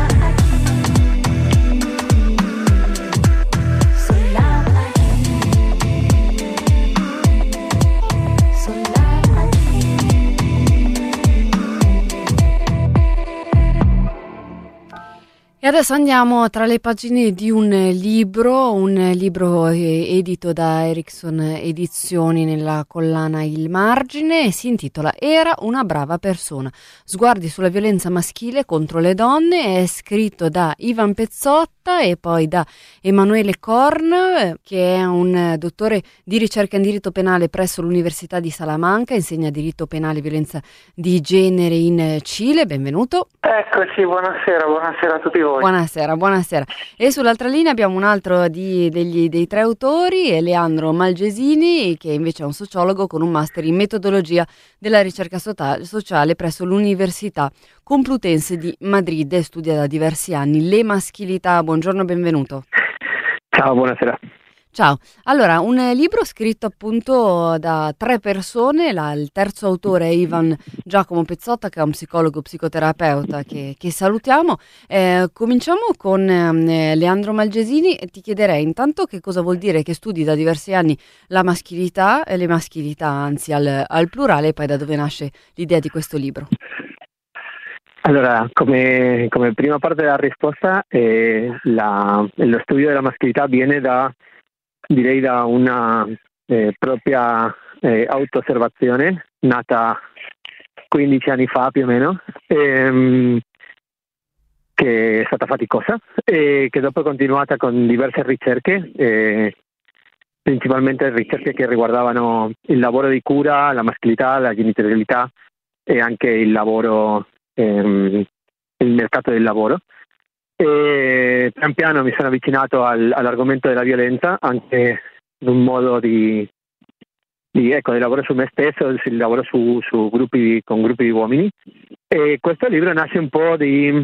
E adesso andiamo tra le pagine di un libro edito da Erickson Edizioni nella collana Il Margine, si intitola Era una brava persona, sguardi sulla violenza maschile contro le donne, è scritto da Ivan Pezzotta e poi da Emanuele Korn, che è un dottore di ricerca in diritto penale presso l'Università di Salamanca, insegna diritto penale e violenza di genere in Cile. Benvenuto. Eccoci, buonasera a tutti voi. Buonasera. E sull'altra linea abbiamo un altro dei tre autori, Leandro Malgesini, che invece è un sociologo con un master in metodologia della ricerca sociale presso l'Università Complutense di Madrid e studia da diversi anni le maschilità. Buongiorno, benvenuto. Ciao, buonasera. Ciao, allora un libro scritto appunto da tre persone, il terzo autore è Ivan Giacomo Pezzotta, che è un psicologo psicoterapeuta che salutiamo. Cominciamo con Leandro Malgesini e ti chiederei intanto che cosa vuol dire che studi da diversi anni la maschilità e le maschilità anzi al plurale, e poi da dove nasce l'idea di questo libro. Allora, come prima parte della risposta, lo studio della maschilità viene da una propria auto-osservazione nata 15 anni fa più o meno, che è stata faticosa e che dopo è continuata con diverse ricerche, principalmente ricerche che riguardavano il lavoro di cura, la maschilità, la genitorialità e anche il lavoro, il mercato del lavoro. E pian piano mi sono avvicinato all'argomento della violenza, anche in un modo di lavoro su me stesso, il lavoro con gruppi di uomini. E questo libro nasce un po' del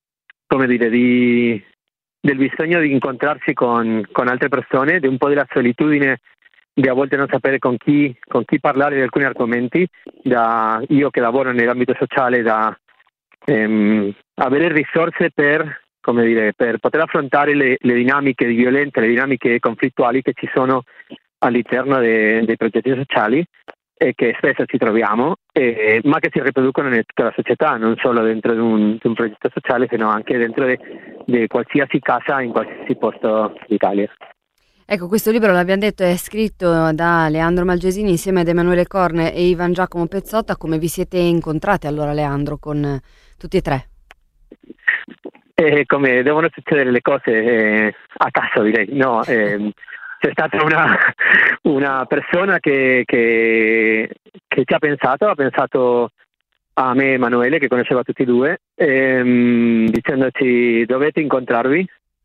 bisogno di incontrarsi con altre persone, di un po' della solitudine di a volte non sapere con chi parlare di alcuni argomenti, io che lavoro nell'ambito sociale, da avere risorse per poter affrontare le dinamiche di violenza, le dinamiche conflittuali che ci sono all'interno dei progetti sociali e che spesso ci troviamo, ma che si riproducono in tutta la società, non solo dentro di un progetto sociale, sino anche dentro di qualsiasi casa in qualsiasi posto d'Italia. Ecco, questo libro, l'abbiamo detto, è scritto da Leandro Malgesini insieme ad Emanuele Korn e Ivan Giacomo Pezzotta. Come vi siete incontrati allora, Leandro, con tutti e tre? come devono succedere le cose a caso, direi. No, c'è stata una persona che ci ha pensato a me e Emanuele, che conosceva tutti e due, dicendoci dovete incontrarvi.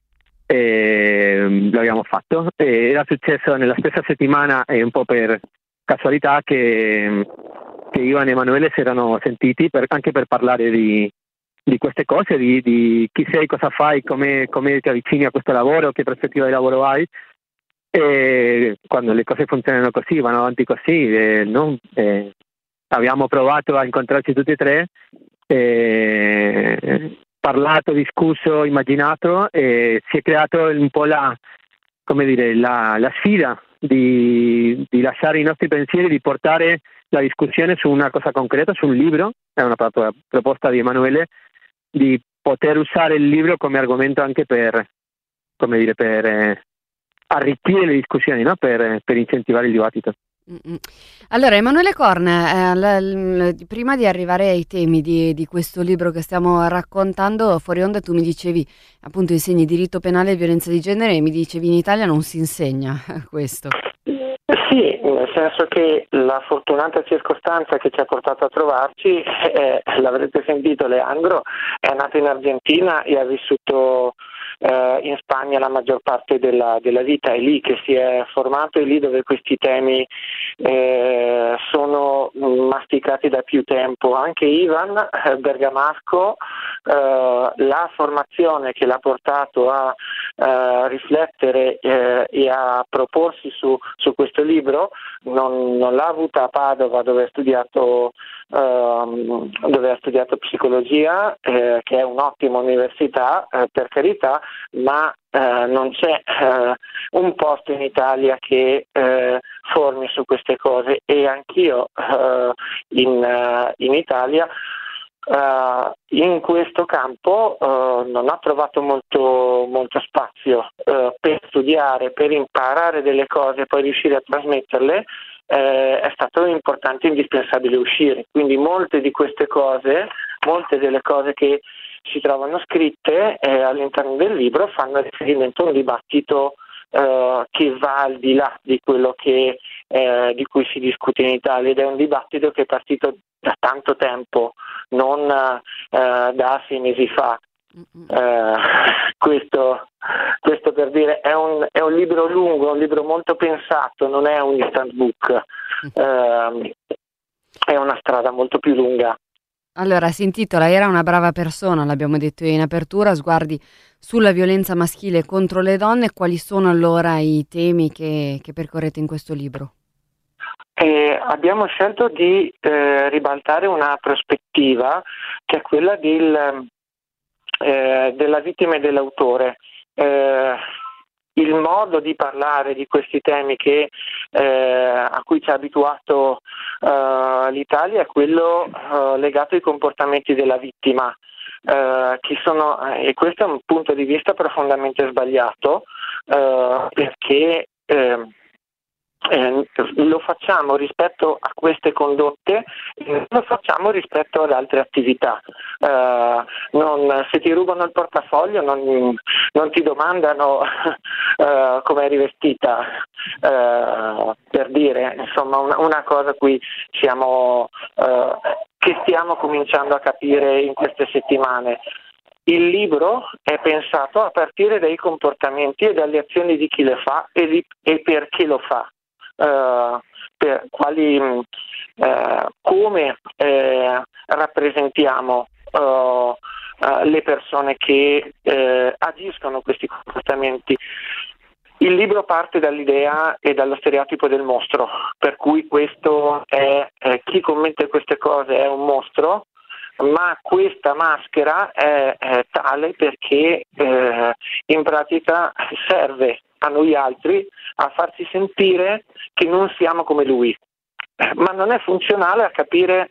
E l'abbiamo fatto. Era successo nella stessa settimana, e un po' per casualità, che Ivan e Emanuele si erano sentiti anche per parlare di queste cose, di chi sei, cosa fai, come ti avvicini a questo lavoro, che prospettiva di lavoro hai. E quando le cose funzionano così, vanno avanti così, no? Abbiamo provato a incontrarci tutti e tre, parlato, discusso, immaginato, e si è creato un po' la sfida di lasciare i nostri pensieri, di portare la discussione su una cosa concreta, su un libro. È una proposta di Emanuele, di poter usare il libro come argomento anche per arricchire le discussioni, no? Per incentivare il dibattito. Allora, Emanuele Korn, prima di arrivare ai temi di questo libro che stiamo raccontando, fuori onda tu mi dicevi, appunto, insegni diritto penale e violenza di genere, e mi dicevi in Italia non si insegna questo. Sì, nel senso che la fortunata circostanza che ci ha portato a trovarci, l'avrete sentito, Leandro è nato in Argentina e ha vissuto in Spagna la maggior parte della vita. È lì che si è formato, è lì dove questi temi sono masticati da più tempo. Anche Ivan, bergamasco, la formazione che l'ha portato a riflettere e a proporsi su questo libro non l'ha avuta a Padova, dove ha studiato psicologia, che è un'ottima università, per carità, ma non c'è un posto in Italia che formi su queste cose, e anch'io in Italia in questo campo non ho trovato molto spazio per studiare, per imparare delle cose e poi riuscire a trasmetterle. È stato importante e indispensabile uscire, quindi molte delle cose che si trovano scritte all'interno del libro fanno riferimento a un dibattito che va al di là di quello di cui si discute in Italia, ed è un dibattito che è partito da tanto tempo, non da 6 mesi fa. Questo per dire, è un libro lungo, un libro molto pensato, non è un instant book, è una strada molto più lunga. Allora, si intitola Era una brava persona, l'abbiamo detto in apertura, sguardi sulla violenza maschile contro le donne. Quali sono allora i temi che percorrete in questo libro? Abbiamo scelto di ribaltare una prospettiva che è quella della vittima e dell'autore. Il modo di parlare di questi temi a cui ci ha abituato l'Italia è quello legato ai comportamenti della vittima, e questo è un punto di vista profondamente sbagliato, perché lo facciamo rispetto a queste condotte, lo facciamo rispetto ad altre attività. Se ti rubano il portafoglio non ti domandano come è rivestita, per dire, insomma, una cosa a cui che stiamo cominciando a capire in queste settimane. Il libro è pensato a partire dai comportamenti e dalle azioni di chi le fa e perché lo fa. Come rappresentiamo le persone che agiscono questi comportamenti. Il libro parte dall'idea e dallo stereotipo del mostro, per cui questo chi commette queste cose è un mostro, ma questa maschera è tale perché in pratica serve a noi altri a farci sentire che non siamo come lui, ma non è funzionale a capire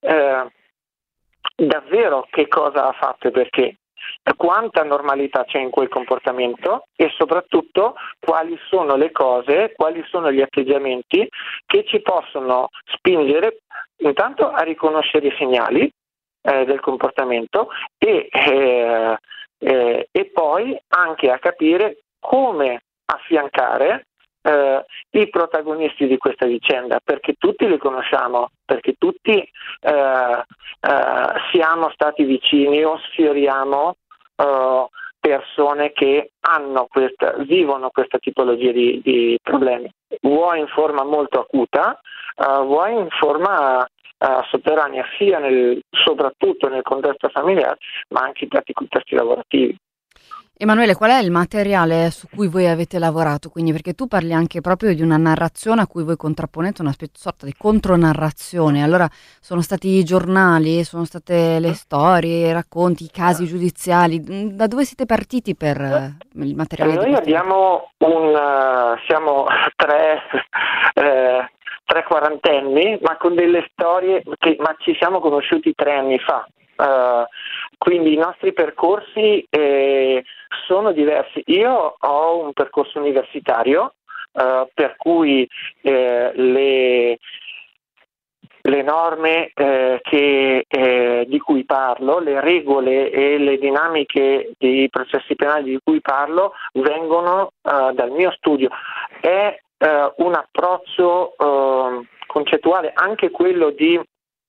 davvero che cosa ha fatto e perché, quanta normalità c'è in quel comportamento e soprattutto quali sono le cose, quali sono gli atteggiamenti che ci possono spingere intanto a riconoscere i segnali del comportamento e e poi anche a capire come affiancare i protagonisti di questa vicenda, perché tutti li conosciamo, perché tutti siamo stati vicini o sfioriamo persone che vivono questa tipologia di problemi, vuoi in forma molto acuta, vuoi in forma sotterranea, sia soprattutto nel contesto familiare, ma anche in tanti contesti lavorativi. Emanuele, qual è il materiale su cui voi avete lavorato? Quindi, perché tu parli anche proprio di una narrazione a cui voi contrapponete una sorta di contronarrazione. Allora, sono stati i giornali, sono state le storie, i racconti, i casi giudiziali. Da dove siete partiti per il materiale? Noi siamo tre quarantenni, ma con delle storie ma ci siamo conosciuti 3 anni fa. Quindi i nostri percorsi sono diversi. Io ho un percorso universitario, per cui le norme di cui parlo, le regole e le dinamiche dei processi penali di cui parlo vengono dal mio studio. È un approccio concettuale, anche quello di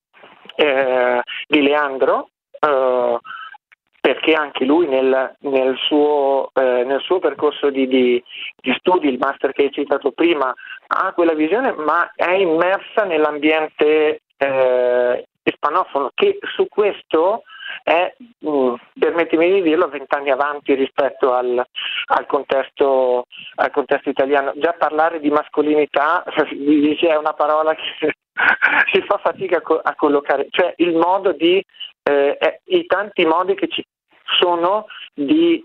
Leandro, perché anche lui nel suo percorso di studi, il master che hai citato prima, ha quella visione, ma è immersa nell'ambiente ispanofono, che su questo è, permettimi di dirlo, 20 anni avanti rispetto al contesto italiano. Già parlare di mascolinità è una parola che si fa fatica a collocare, cioè il modo i tanti modi che ci sono di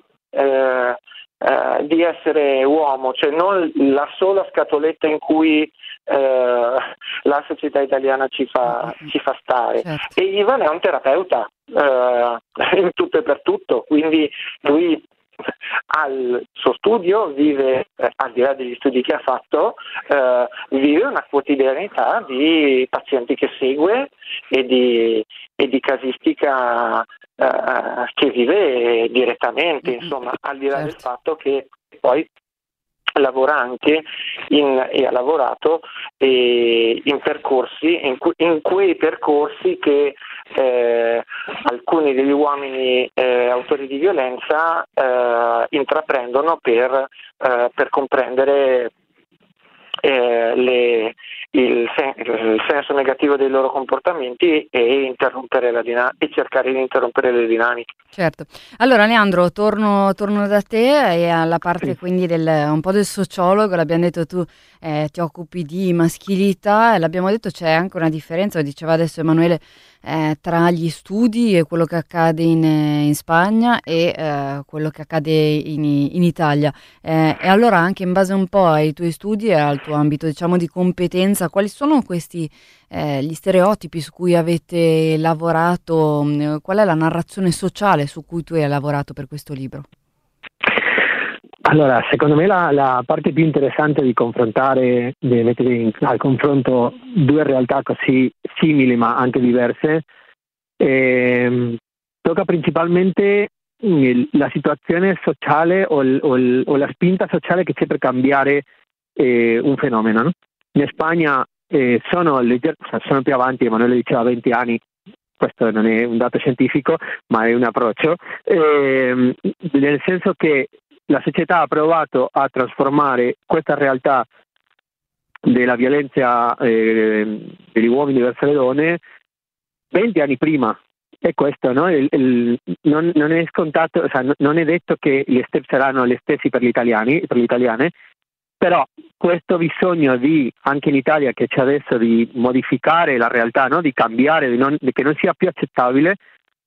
essere uomo, cioè non la sola scatoletta in cui la società italiana ci fa stare. Certo. E Ivan è un terapeuta in tutto e per tutto, quindi lui al suo studio vive, al di là degli studi che ha fatto, vive una quotidianità di pazienti che segue e di casistica che vive direttamente, insomma, al di là del fatto che poi lavora anche e ha lavorato in percorsi, in quei percorsi che alcuni degli uomini autori di violenza intraprendono per comprendere il senso negativo dei loro comportamenti e cercare di interrompere le dinamiche. Certo. Allora Leandro, torno da te e alla parte quindi un po' del sociologo. L'abbiamo detto, tu ti occupi di maschilità, e l'abbiamo detto, c'è anche una differenza, lo diceva adesso Emanuele, tra gli studi e quello che accade in Spagna e quello che accade in Italia, e allora anche in base un po' ai tuoi studi e al tuo ambito, diciamo, di competenza, quali sono questi gli stereotipi su cui avete lavorato? Qual è la narrazione sociale su cui tu hai lavorato per questo libro? Allora, secondo me la parte più interessante di confrontare, di mettere al confronto due realtà così simili ma anche diverse, tocca principalmente la situazione sociale o la spinta sociale che c'è per cambiare un fenomeno, no? In Spagna sono più avanti, Emanuele diceva 20 anni, questo non è un dato scientifico ma è un approccio, nel senso che la società ha provato a trasformare questa realtà della violenza degli uomini verso le donne 20 anni prima. E questo, no? Non è scontato, non è detto che gli step saranno gli stessi per gli italiani, per le italiane, però questo bisogno anche in Italia che c'è adesso di modificare la realtà, no? Di cambiare, che non sia più accettabile,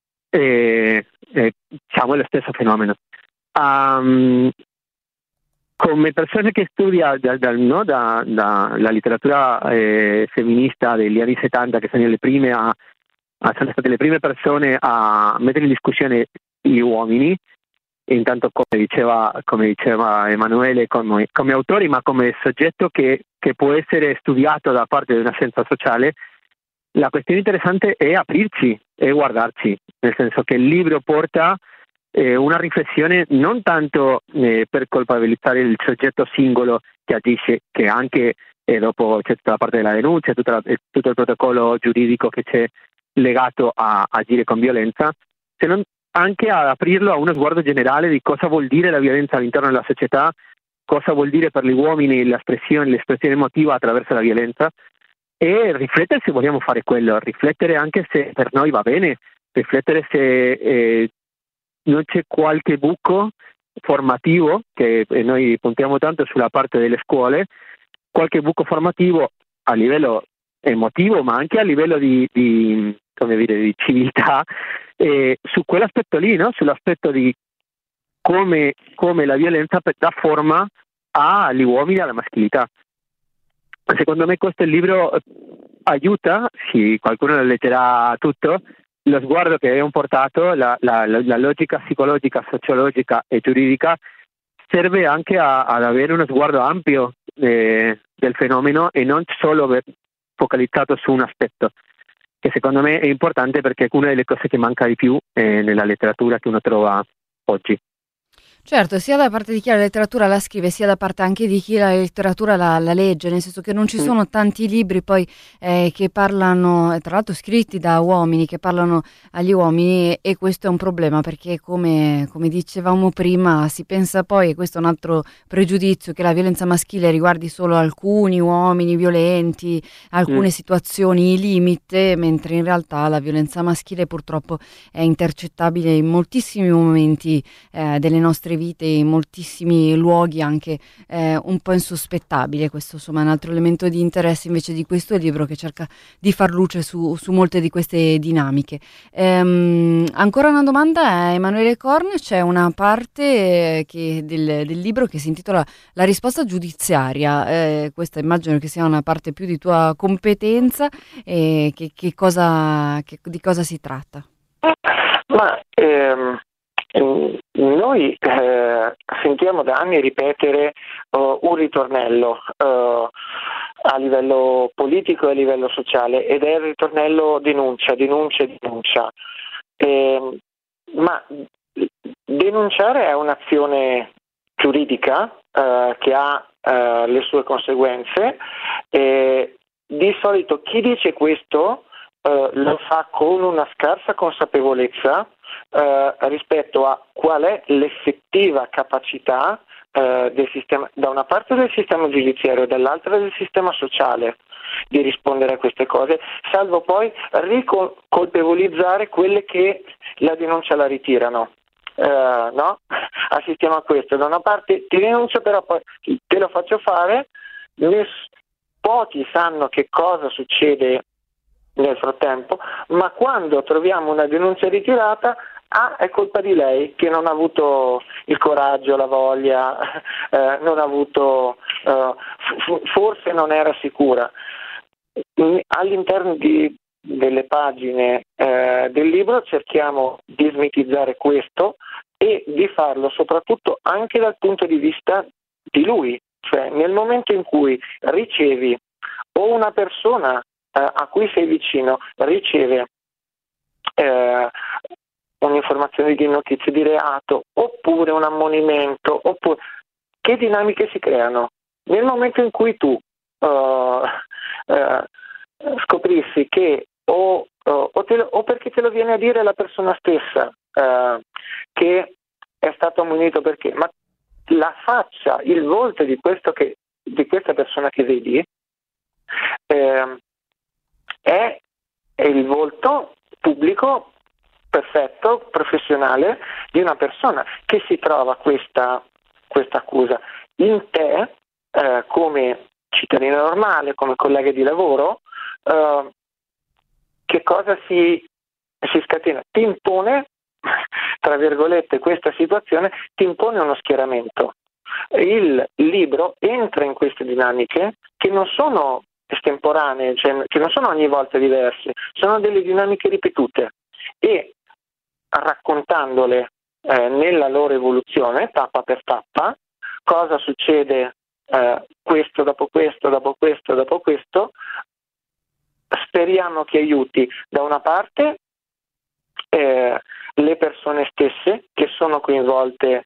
diciamo è lo stesso fenomeno. Come persona che studia dalla letteratura femminista degli anni 70, che sono sono state le prime persone a mettere in discussione gli uomini, e intanto come diceva Emanuele, come autori, ma come soggetto che può essere studiato da parte di una scienza sociale, la questione interessante è aprirci e guardarci, nel senso che il libro porta una riflessione non tanto per colpevolizzare il soggetto singolo che agisce, che anche dopo c'è tutta la parte della denuncia, tutto il protocollo giuridico che c'è legato a agire con violenza, se non anche ad aprirlo a uno sguardo generale di cosa vuol dire la violenza all'interno della società, cosa vuol dire per gli uomini l'espressione emotiva attraverso la violenza, e riflettere se vogliamo fare quello, riflettere anche se per noi va bene, riflettere se non c'è qualche buco formativo, che noi puntiamo tanto sulla parte delle scuole, qualche buco formativo a livello emotivo ma anche a livello di civiltà, su quell'aspetto lì, no? Sull'aspetto di come la violenza dà forma agli uomini e alla maschilità. Secondo me questo libro aiuta, sì, qualcuno lo leggerà tutto, lo sguardo che abbiamo portato, la logica psicologica, sociologica e giuridica serve anche ad avere uno sguardo ampio del fenomeno e non solo focalizzato su un aspetto, che secondo me è importante perché è una delle cose che manca di più nella letteratura che uno trova oggi. Certo, sia da parte di chi la letteratura la scrive, sia da parte anche di chi la letteratura la legge, nel senso che non ci sono tanti libri poi che parlano, tra l'altro scritti da uomini, che parlano agli uomini, e questo è un problema perché come dicevamo prima si pensa poi, e questo è un altro pregiudizio, che la violenza maschile riguardi solo alcuni uomini violenti, alcune situazioni limite, mentre in realtà la violenza maschile purtroppo è intercettabile in moltissimi momenti delle nostre vite, in moltissimi luoghi anche un po' insospettabile. Questo insomma è un altro elemento di interesse invece di questo libro, che cerca di far luce su molte di queste dinamiche. Ancora una domanda a Emanuele Corn. C'è una parte del libro che si intitola La risposta giudiziaria, questa immagino che sia una parte più di tua competenza, di cosa si tratta? Ma noi sentiamo da anni ripetere un ritornello a livello politico e a livello sociale, ed è il ritornello denuncia. Ma denunciare è un'azione giuridica che ha le sue conseguenze. Di solito chi dice questo lo fa con una scarsa consapevolezza rispetto a qual è l'effettiva capacità del sistema, da una parte del sistema giudiziario e dall'altra del sistema sociale, di rispondere a queste cose, salvo poi ricolpevolizzare quelle che la denuncia la ritirano. No? Assistiamo a questo: da una parte ti denuncio, però poi te lo faccio fare. Pochi sanno che cosa succede nel frattempo, ma quando troviamo una denuncia ritirata, è colpa di lei che non ha avuto il coraggio, la voglia, non ha avuto, forse non era sicura. All'interno delle pagine del libro cerchiamo di smitizzare questo e di farlo soprattutto anche dal punto di vista di lui, cioè nel momento in cui ricevi, o una persona a cui sei vicino riceve un'informazione di notizia di reato, oppure un ammonimento, oppure che dinamiche si creano nel momento in cui tu scoprissi che o perché te lo viene a dire la persona stessa che è stato ammonito, perché, ma la faccia, il volto di questa persona che vedi è il volto pubblico, perfetto, professionale, di una persona che si trova questa accusa in te, come cittadino normale, come collega di lavoro. Che cosa si scatena? Ti impone, tra virgolette, questa situazione ti impone uno schieramento. Il libro entra in queste dinamiche che non sono estemporanee, cioè che non sono ogni volta diverse, sono delle dinamiche ripetute, e raccontandole nella loro evoluzione, tappa per tappa, cosa succede questo dopo questo, dopo questo, dopo questo, speriamo che aiuti da una parte le persone stesse che sono coinvolte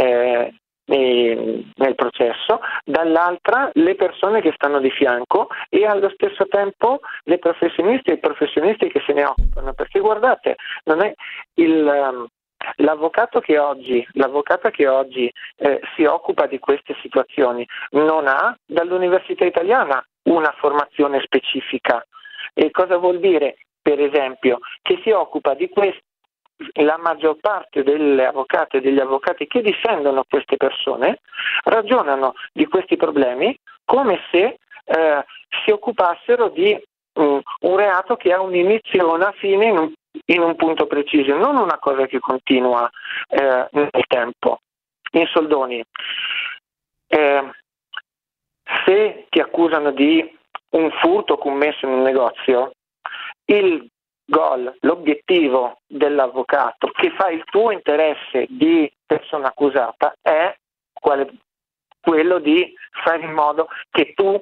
nel processo, dall'altra le persone che stanno di fianco e allo stesso tempo le professioniste e i professionisti che se ne occupano, perché guardate, non è l'avvocata che oggi si occupa di queste situazioni non ha dall'Università Italiana una formazione specifica. E cosa vuol dire? Per esempio, che si occupa di questo. La maggior parte delle avvocate e degli avvocati che difendono queste persone ragionano di questi problemi come se si occupassero di un reato che ha un inizio e una fine in un punto preciso, non una cosa che continua nel tempo. In soldoni, se ti accusano di un furto commesso in un negozio, l'obiettivo dell'avvocato che fa il tuo interesse di persona accusata è quello di fare in modo che tu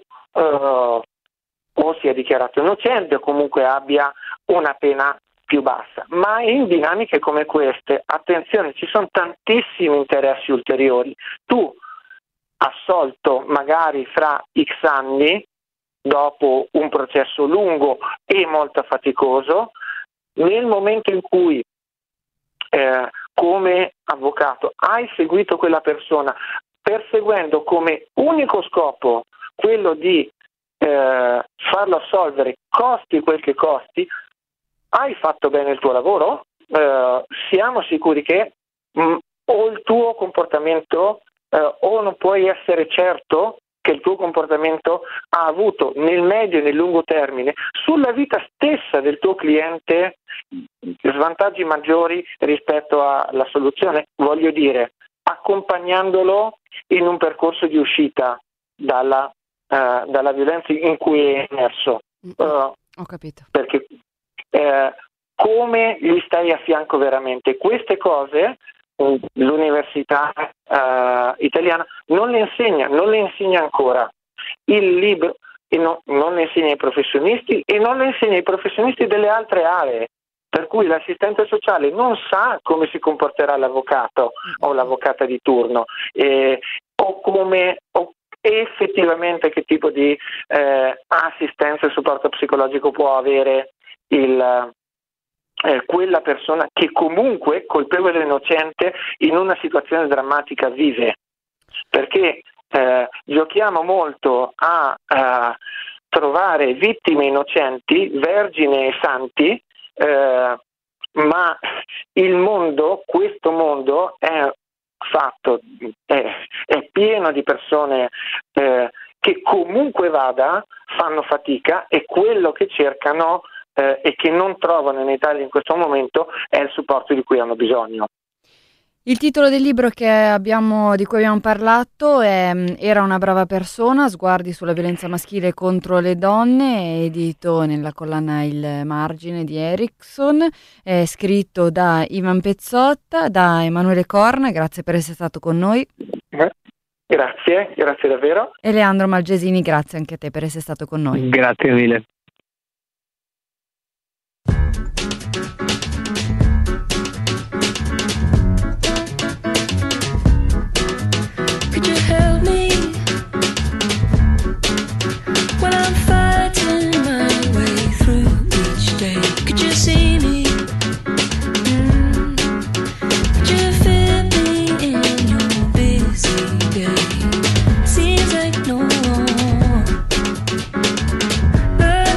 o sia dichiarato innocente o comunque abbia una pena più bassa. Ma in dinamiche come queste, attenzione, ci sono tantissimi interessi ulteriori. Tu, assolto magari fra X anni, dopo un processo lungo e molto faticoso, nel momento in cui come avvocato hai seguito quella persona perseguendo come unico scopo quello di farlo assolvere, costi quel che costi, hai fatto bene il tuo lavoro? Siamo sicuri che o il tuo comportamento o non puoi essere certo che il tuo comportamento ha avuto nel medio e nel lungo termine sulla vita stessa del tuo cliente svantaggi maggiori rispetto alla soluzione, voglio dire, accompagnandolo in un percorso di uscita dalla violenza in cui è immerso. Ho capito. Perché come gli stai a fianco veramente? Queste cose l'Università Italiana non le insegna ancora. Il libro non le insegna ai professionisti e non le insegna ai professionisti delle altre aree, per cui l'assistente sociale non sa come si comporterà l'avvocato o l'avvocata di turno o effettivamente che tipo di assistenza e supporto psicologico può avere quella persona che comunque, colpevole o innocente, in una situazione drammatica vive. Perché giochiamo molto a trovare vittime innocenti, vergini e santi, ma questo mondo è pieno di persone che comunque vada fanno fatica e quello che cercano e che non trovano in Italia in questo momento è il supporto di cui hanno bisogno. Il titolo del libro di cui abbiamo parlato è Era una brava persona, sguardi sulla violenza maschile contro le donne, edito nella collana Il Margine di Erickson, è scritto da Ivan Pezzotta, da Emanuele Corna, grazie per essere stato con noi. Grazie davvero. E Leandro Malgesini, grazie anche a te per essere stato con noi. Grazie mille. But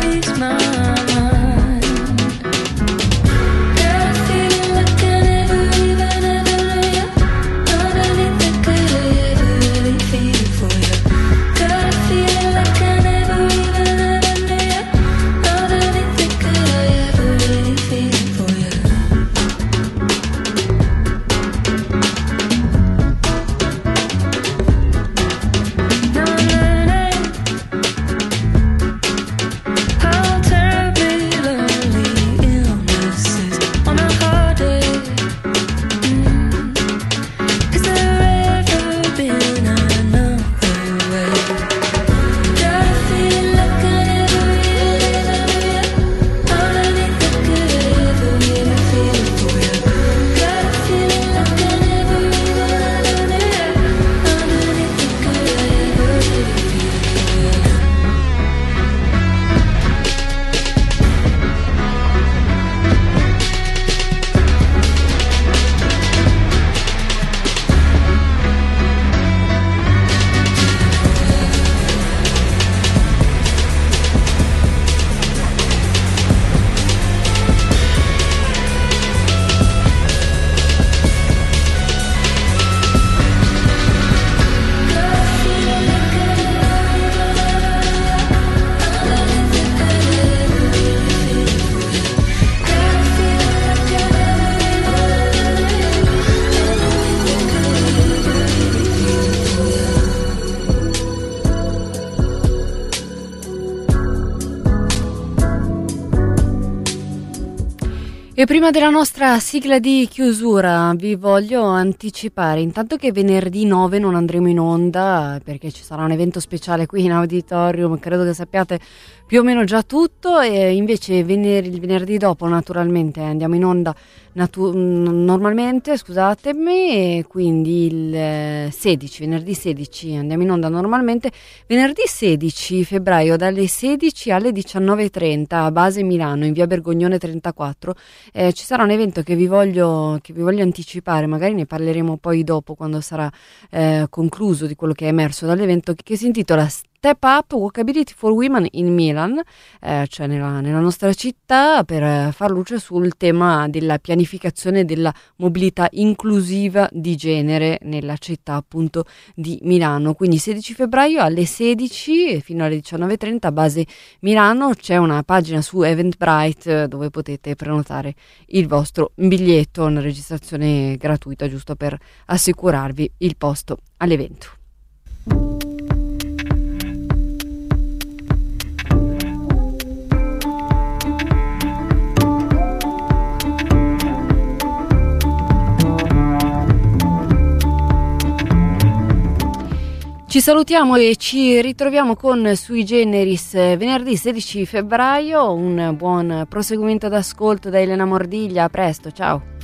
E prima della nostra sigla di chiusura vi voglio anticipare intanto che venerdì 9 non andremo in onda perché ci sarà un evento speciale qui in auditorium, credo che sappiate più o meno già tutto, e invece il venerdì dopo naturalmente andiamo in onda normalmente, scusatemi, e quindi venerdì 16 andiamo in onda normalmente, venerdì 16 febbraio dalle 16 alle 19:30 a Base Milano in via Bergognone 34. Ci sarà un evento che vi voglio anticipare, magari ne parleremo poi dopo quando sarà concluso, di quello che è emerso dall'evento, che si intitola Step Up Walkability for Women in Milan, cioè nella nostra città, per far luce sul tema della pianificazione della mobilità inclusiva di genere nella città appunto di Milano. Quindi 16 febbraio alle 16 fino alle 19:30 a Base Milano. C'è una pagina su Eventbrite dove potete prenotare il vostro biglietto, una registrazione gratuita giusto per assicurarvi il posto all'evento. Ci salutiamo e ci ritroviamo con Sui Generis venerdì 16 febbraio. Un buon proseguimento d'ascolto da Elena Mordiglia. A presto, ciao.